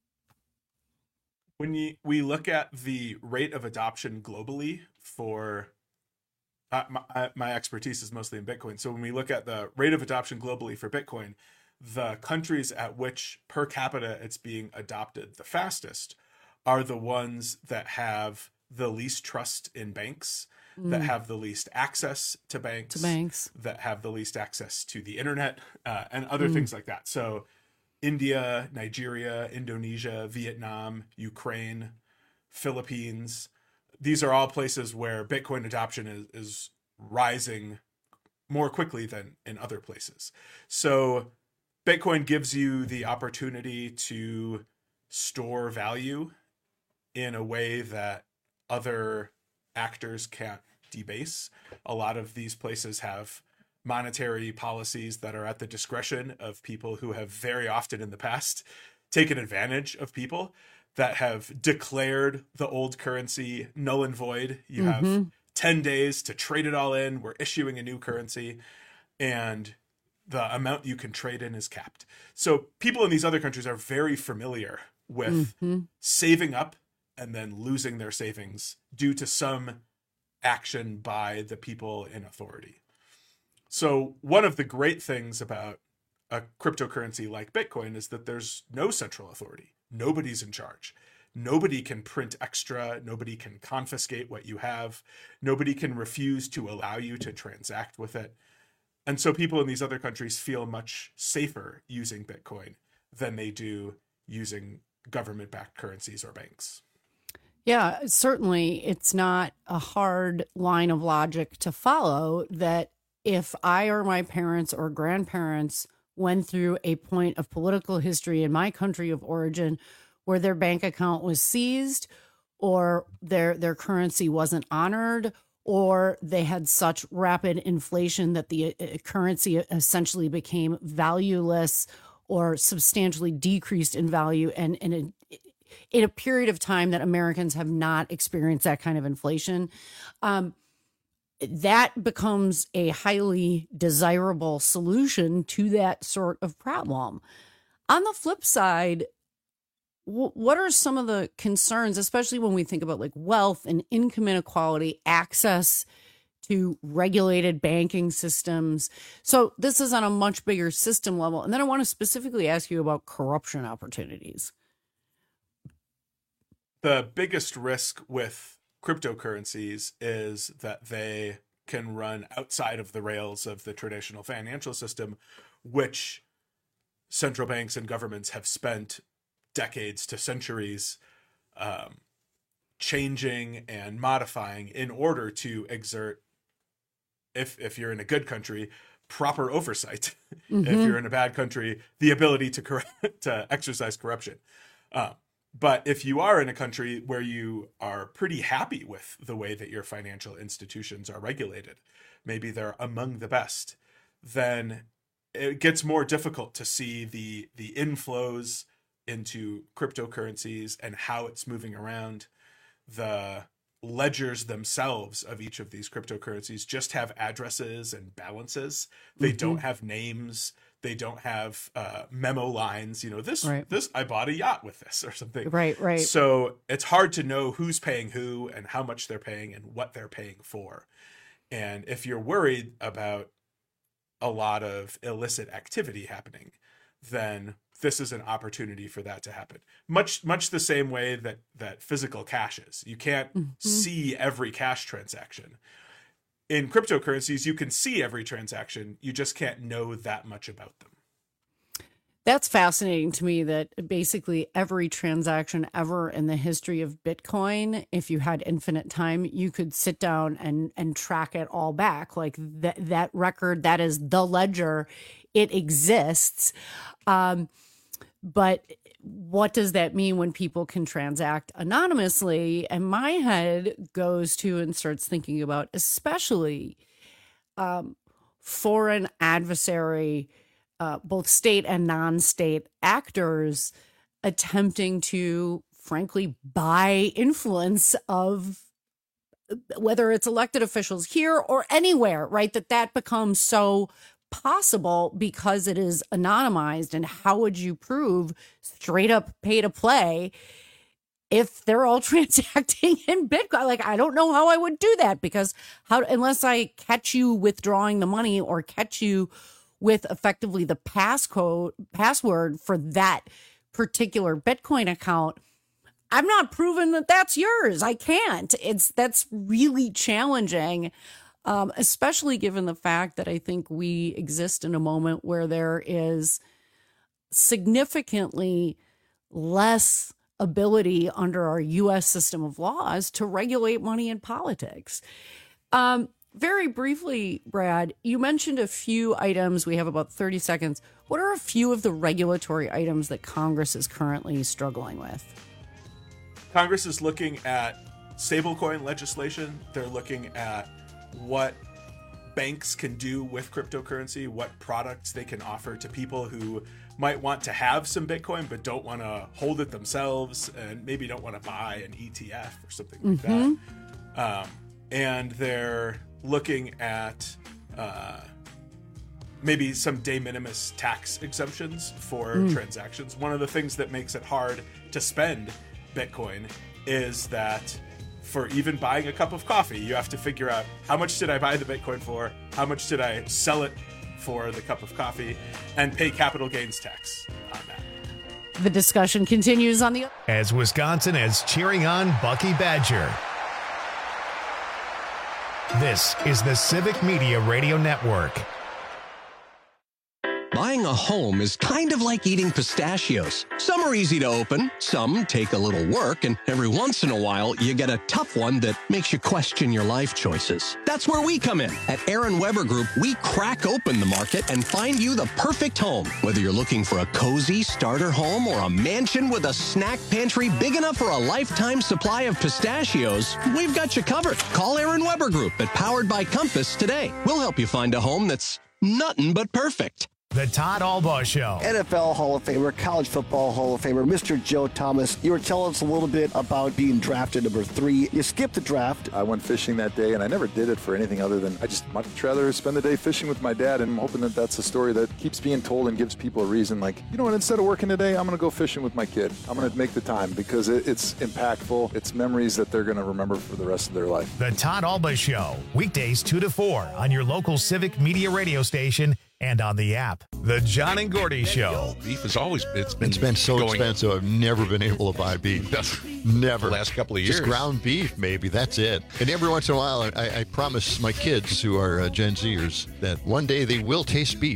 When we look at the rate of adoption globally for my expertise is mostly in Bitcoin. So when we look at the rate of adoption globally for Bitcoin, the countries at which per capita it's being adopted the fastest are the ones that have the least trust in banks, that have the least access to banks, that have the least access to the internet, and other things like that. So India, Nigeria, Indonesia, Vietnam, Ukraine, Philippines, these are all places where Bitcoin adoption is rising more quickly than in other places. So Bitcoin gives you the opportunity to store value in a way that other actors can't debase. A lot of these places have monetary policies that are at the discretion of people who have very often in the past taken advantage of people, that have declared the old currency null and void. You have 10 days to trade it all in. We're issuing a new currency. And the amount you can trade in is capped. So people in these other countries are very familiar with saving up and then losing their savings due to some action by the people in authority. So one of the great things about a cryptocurrency like Bitcoin is that there's no central authority. Nobody's in charge. Nobody can print extra. Nobody can confiscate what you have. Nobody can refuse to allow you to transact with it. And so people in these other countries feel much safer using Bitcoin than they do using government-backed currencies or banks. Yeah, certainly it's not a hard line of logic to follow that if I or my parents or grandparents went through a point of political history in my country of origin where their bank account was seized or their currency wasn't honored or they had such rapid inflation that the currency essentially became valueless or substantially decreased in value, and in a period of time that Americans have not experienced that kind of inflation, that becomes a highly desirable solution to that sort of problem. On the flip side, what are some of the concerns, especially when we think about like wealth and income inequality, access to regulated banking systems? So this is on a much bigger system level. And then I want to specifically ask you about corruption opportunities. The biggest risk with cryptocurrencies is that they can run outside of the rails of the traditional financial system, which central banks and governments have spent decades to centuries changing and modifying in order to exert, if you're in a good country, proper oversight. If you're in a bad country, the ability to exercise corruption. But if you are in a country where you are pretty happy with the way that your financial institutions are regulated, maybe they're among the best, then it gets more difficult to see the inflows into cryptocurrencies and how it's moving around. The ledgers themselves of each of these cryptocurrencies just have addresses and balances. They don't have names. They don't have memo lines. You know, this I bought a yacht with this or something. Right. So it's hard to know who's paying who and how much they're paying and what they're paying for. And if you're worried about a lot of illicit activity happening, then this is an opportunity for that to happen. Much the same way that physical cash is. You can't see every cash transaction. In cryptocurrencies, you can see every transaction. You just can't know that much about them. That's fascinating to me that basically every transaction ever in the history of Bitcoin, if you had infinite time, you could sit down and track it all back. Like that record, that is the ledger. It exists. But what does that mean when people can transact anonymously? And my head goes to and starts thinking about especially foreign adversary, both state and non-state actors attempting to, frankly, buy influence of whether it's elected officials here or anywhere, right? That becomes so possible because it is anonymized. And how would you prove straight up pay to play if they're all transacting in Bitcoin? Like, I don't know how I would do that, because unless I catch you withdrawing the money or catch you with effectively the password for that particular Bitcoin account, I'm not proving that that's yours. I can't. That's really challenging. Especially given the fact that I think we exist in a moment where there is significantly less ability under our U.S. system of laws to regulate money in politics. Very briefly, Brad, you mentioned a few items. We have about 30 seconds. What are a few of the regulatory items that Congress is currently struggling with? Congress is looking at stablecoin legislation. They're looking at what banks can do with cryptocurrency, what products they can offer to people who might want to have some Bitcoin but don't want to hold it themselves and maybe don't want to buy an ETF or something like that. And they're looking at maybe some de minimis tax exemptions for transactions. One of the things that makes it hard to spend Bitcoin is that for even buying a cup of coffee, you have to figure out how much did I buy the Bitcoin for, how much did I sell it for the cup of coffee, and pay capital gains tax on that. The discussion continues on the... As Wisconsin is cheering on Bucky Badger. This is the Civic Media Radio Network. Buying a home is kind of like eating pistachios. Some are easy to open, some take a little work, and every once in a while, you get a tough one that makes you question your life choices. That's where we come in. At Aaron Weber Group, we crack open the market and find you the perfect home. Whether you're looking for a cozy starter home or a mansion with a snack pantry big enough for a lifetime supply of pistachios, we've got you covered. Call Aaron Weber Group at Powered by Compass today. We'll help you find a home that's nothing but perfect. The Todd Albaugh Show. NFL Hall of Famer, college football Hall of Famer, Mr. Joe Thomas. You were telling us a little bit about being drafted number 3. You skipped the draft. I went fishing that day, and I never did it for anything other than I just much rather spend the day fishing with my dad, and I'm hoping that that's a story that keeps being told and gives people a reason. Like, you know what, instead of working today, I'm going to go fishing with my kid. I'm going to make the time because it's impactful. It's memories that they're going to remember for the rest of their life. The Todd Albaugh Show, weekdays 2 to 4 on your local Civic Media radio station and on the app. The John and Gordy Show. Beef has always it's been so expensive. I've never been able to buy beef. Never. The last couple of years. Just ground beef, maybe. That's it. And every once in a while, I promise my kids, who are Gen Zers, that one day they will taste beef.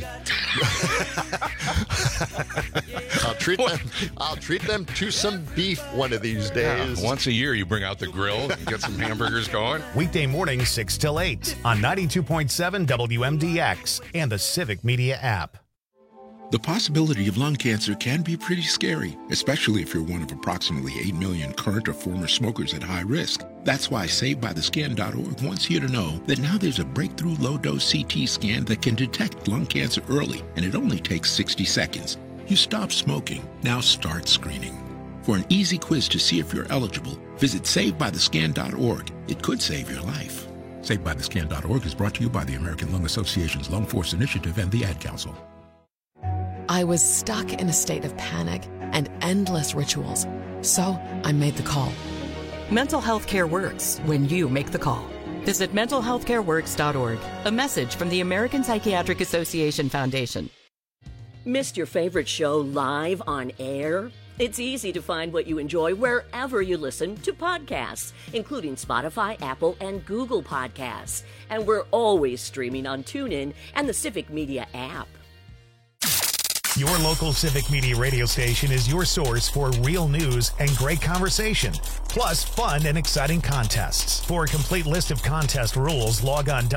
I'll treat them to some beef one of these days. Yeah, once a year, you bring out the grill, get some hamburgers going. Weekday mornings 6 till 8 on 92.7 WMDX and the Civic Media app. The possibility of lung cancer can be pretty scary, especially if you're one of approximately 8 million current or former smokers at high risk. That's why SaveByTheScan.org wants you to know that now there's a breakthrough low-dose CT scan that can detect lung cancer early, and it only takes 60 seconds. You stop smoking, now start screening. For an easy quiz to see if you're eligible, visit SaveByTheScan.org. It could save your life. SaveByTheScan.org is brought to you by the American Lung Association's Lung Force Initiative and the Ad Council. I was stuck in a state of panic and endless rituals, so I made the call. Mental health care works when you make the call. Visit mentalhealthcareworks.org. A message from the American Psychiatric Association Foundation. Missed your favorite show live on air? It's easy to find what you enjoy wherever you listen to podcasts, including Spotify, Apple, and Google Podcasts. And we're always streaming on TuneIn and the Civic Media app. Your local Civic Media radio station is your source for real news and great conversation, plus fun and exciting contests. For a complete list of contest rules, log on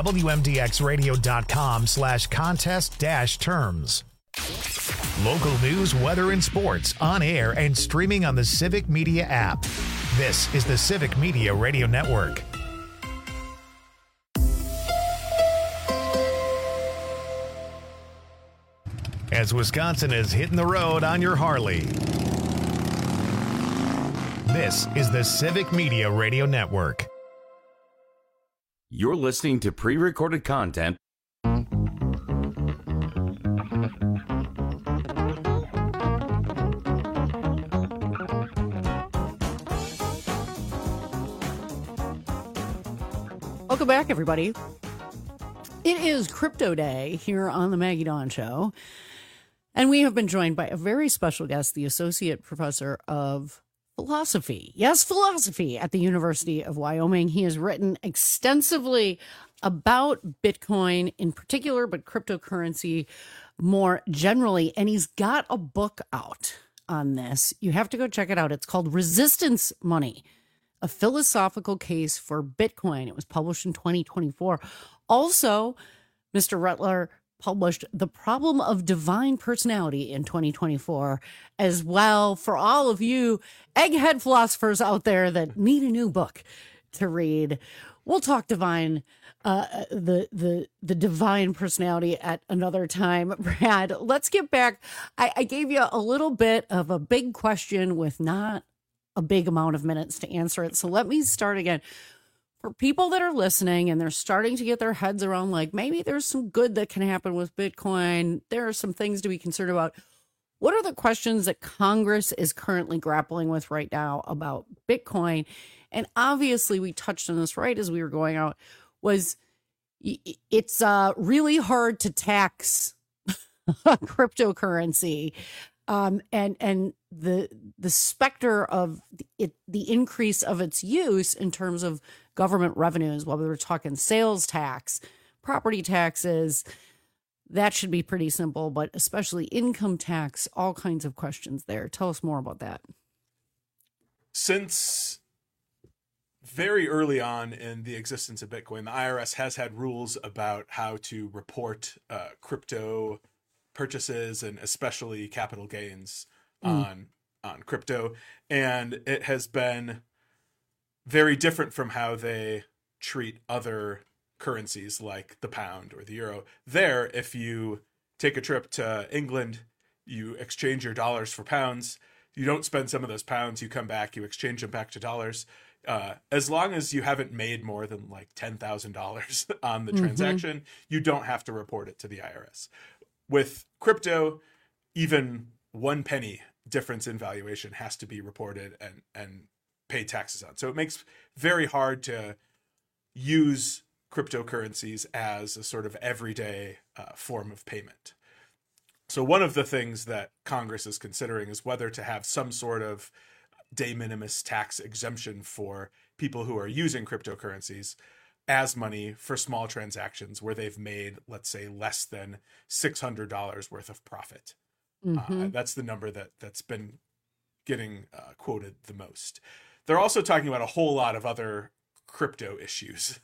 WMDXradio.com/contest-terms. Local news, weather, and sports on air and streaming on the Civic Media app. This is the Civic Media Radio Network. As Wisconsin is hitting the road on your Harley. This is the Civic Media Radio Network. You're listening to pre-recorded content. Welcome back, everybody. It is Crypto Day here on the Maggie Dawn Show. And we have been joined by a very special guest, the Associate Professor of Philosophy. Yes, philosophy at the University of Wyoming. He has written extensively about Bitcoin in particular, but cryptocurrency more generally. And he's got a book out on this. You have to go check it out. It's called Resistance Money, a philosophical case for Bitcoin. It was published in 2024. Also, Mr. Rutler published The Problem of Divine Personality in 2024 as well, for all of you egghead philosophers out there that need a new book to read. We'll talk divine, the divine personality at another time. Brad, let's get back. I gave you a little bit of a big question with not a big amount of minutes to answer it. So let me start again. for people that are listening and they're starting to get their heads around, like, maybe there's some good that can happen with Bitcoin, there are some things to be concerned about. What are the questions that Congress is currently grappling with right now about Bitcoin? And obviously, we touched on this right as we were going out, was it's really hard to tax cryptocurrency. And the specter of the increase of its use in terms of government revenues, whether we're talking sales tax, property taxes, that should be pretty simple, but especially income tax, all kinds of questions there. Tell us more about that. Since very early on in the existence of Bitcoin, the IRS has had rules about how to report crypto purchases and especially capital gains on crypto. And it has been very different from how they treat other currencies like the pound or the euro. There, if you take a trip to England, you exchange your dollars for pounds. You don't spend some of those pounds, you come back, you exchange them back to dollars. As long as you haven't made more than like $10,000 on the transaction, you don't have to report it to the IRS. With crypto, even 1 penny difference in valuation has to be reported and paid taxes on. So it makes very hard to use cryptocurrencies as a sort of everyday form of payment. So one of the things that Congress is considering is whether to have some sort of de minimis tax exemption for people who are using cryptocurrencies as money for small transactions where they've made, let's say, less than $600 worth of profit. That's the number that's been getting quoted the most. They're also talking about a whole lot of other crypto issues,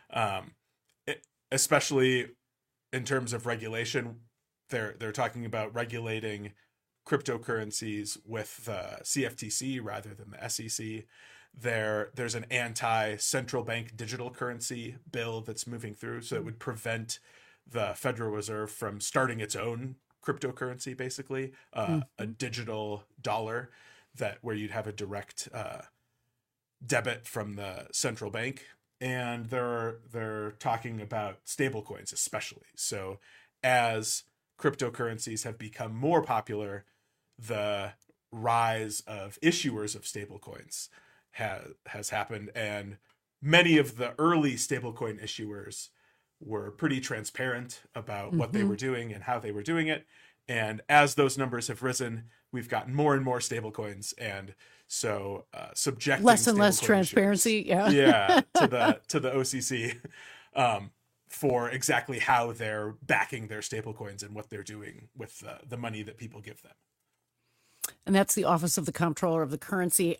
especially in terms of regulation. They're talking about regulating cryptocurrencies with the CFTC rather than the SEC. There's an anti-central bank digital currency bill that's moving through, so it would prevent the Federal Reserve from starting its own cryptocurrency, basically, a digital dollar where you'd have a direct debit from the central bank. And they're talking about stablecoins especially. So as cryptocurrencies have become more popular, the rise of issuers of stablecoins has happened, and many of the early stablecoin issuers were pretty transparent about what they were doing and how they were doing it. And as those numbers have risen, we've gotten more and more stablecoins, and so subjecting less and less transparency, to the OCC for exactly how they're backing their stablecoins and what they're doing with the money that people give them. And that's the Office of the Comptroller of the Currency.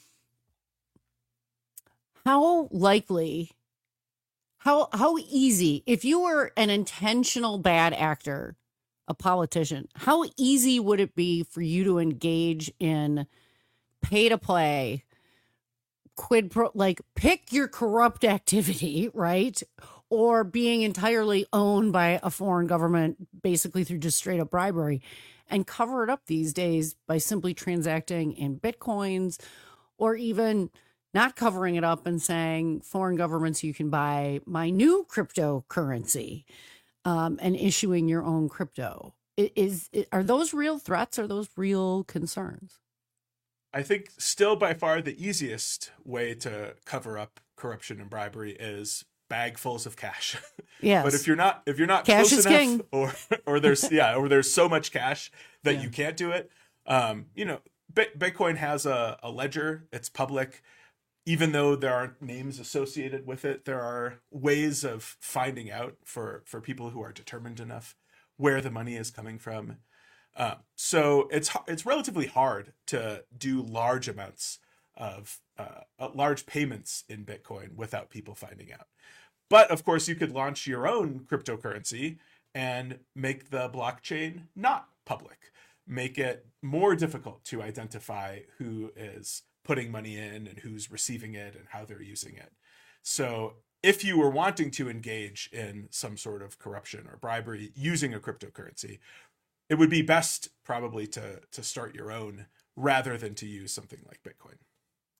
How likely, how easy, if you were an intentional bad actor, a politician, how easy would it be for you to engage in pay to play, quid pro, like pick your corrupt activity, right? Or being entirely owned by a foreign government, basically through just straight up bribery, and cover it up these days by simply transacting in Bitcoins, or even not covering it up and saying, foreign governments, you can buy my new cryptocurrency, and issuing your own crypto. Are those real threats? Are those real concerns? I think still by far the easiest way to cover up corruption and bribery is bagfuls of cash. Yes. But if you're not cash close is enough, king. or there's so much cash that you can't do it. Bitcoin has a ledger. It's public. Even though there aren't names associated with it, there are ways of finding out for people who are determined enough where the money is coming from. So it's relatively hard to do large amounts of large payments in Bitcoin without people finding out. But of course, you could launch your own cryptocurrency and make the blockchain not public, make it more difficult to identify who is putting money in and who's receiving it and how they're using it. So if you were wanting to engage in some sort of corruption or bribery using a cryptocurrency, it would be best probably to start your own rather than to use something like Bitcoin.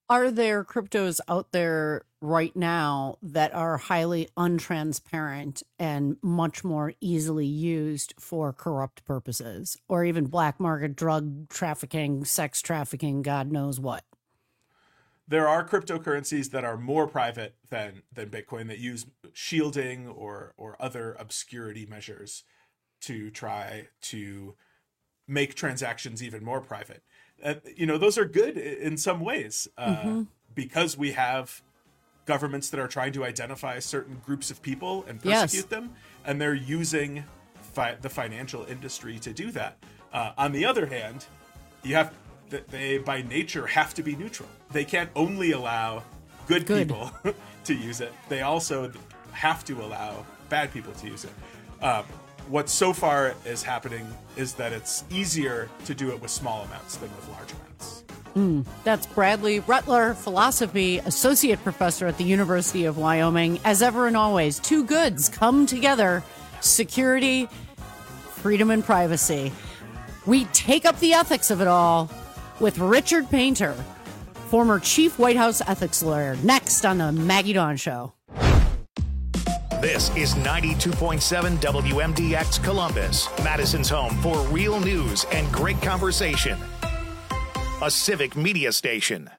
Are there cryptos out there right now that are highly untransparent and much more easily used for corrupt purposes, or even black market drug trafficking, sex trafficking, God knows what? There are cryptocurrencies that are more private than Bitcoin that use shielding or other obscurity measures to try to make transactions even more private. Those are good in some ways because we have governments that are trying to identify certain groups of people and persecute them, and they're using the financial industry to do that. On the other hand, they by nature have to be neutral. They can't only allow good. people to use it. They also have to allow bad people to use it. What so far is happening is that it's easier to do it with small amounts than with large amounts. That's Bradley Rutler, philosophy associate professor at the University of Wyoming. As ever and always, two goods come together: security, freedom, and privacy. We take up the ethics of it all with Richard Painter, former chief White House ethics lawyer, next on the Maggie Dawn Show. This is 92.7 WMDX Columbus, Madison's home for real news and great conversation. A civic media station.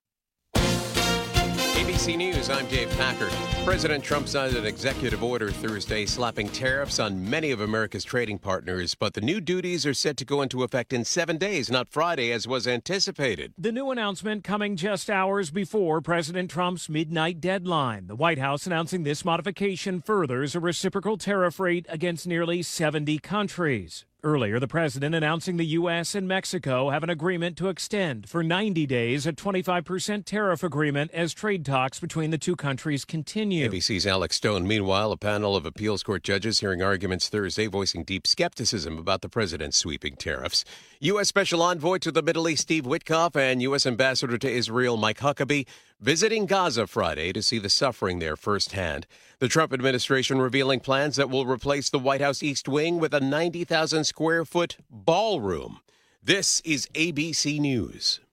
ABC News, I'm Dave Packard. President Trump signed an executive order Thursday slapping tariffs on many of America's trading partners, but the new duties are set to go into effect in 7 days, not Friday, as was anticipated. The new announcement coming just hours before President Trump's midnight deadline. The White House announcing this modification furthers a reciprocal tariff rate against nearly 70 countries. Earlier, the president announcing the U.S. and Mexico have an agreement to extend for 90 days a 25% tariff agreement as trade talks between the two countries continue. ABC's Alex Stone. Meanwhile, a panel of appeals court judges hearing arguments Thursday voicing deep skepticism about the president's sweeping tariffs. U.S. Special Envoy to the Middle East Steve Witkoff and U.S. Ambassador to Israel Mike Huckabee visiting Gaza Friday to see the suffering there firsthand. The Trump administration revealing plans that will replace the White House East Wing with a 90,000 square foot ballroom. This is ABC News.